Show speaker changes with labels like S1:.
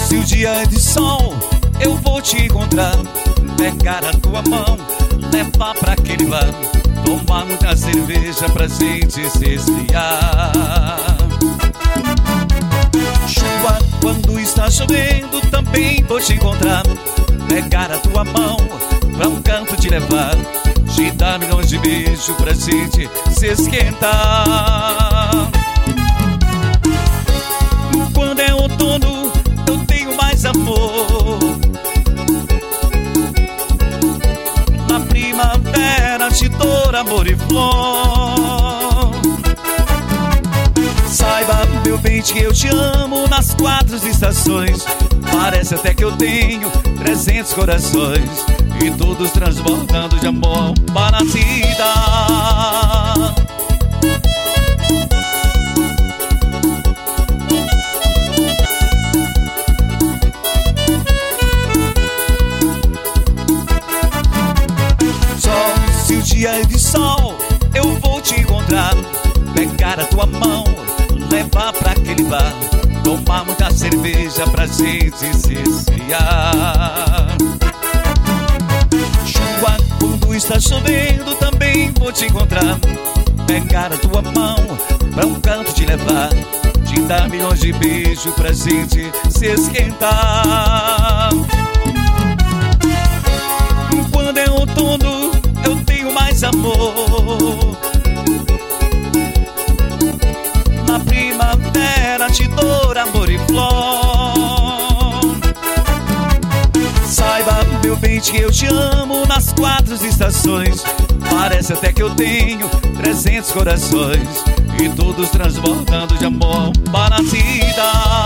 S1: Se o dia é de sol, eu vou te encontrar, pegar a tua mão, levar pra aquele bar, tomar muita cerveja pra gente se esfriar. Chuva, quando está chovendo, também vou te encontrar, pegar a tua mão, pra um canto te levar, te dar milhões de beijos pra gente se esquentar. Quando é outono, eu tenho mais amor. Na primavera te dou amor e flor. Saiba, meu bem, que eu te amo nas 4 estações. Parece até que eu tenho 300 corações, e todos transbordando de amor para a cidade. Se o dia é de sol, eu vou te encontrar, pegar a tua mão, levar pra aquele bar, tomar muita cerveja pra gente se esfriar. Chuva, quando está chovendo, também vou te encontrar, pegar a tua mão, pra um canto te levar, te dar milhões de beijos pra gente se esquentar. Quando é outono, eu tenho mais amor. Na primavera te dou amor e flor. Saiba, meu bem, que eu te amo nas 4 estações. Parece até que eu tenho 300 corações, e todos transbordando de amor para a cidade.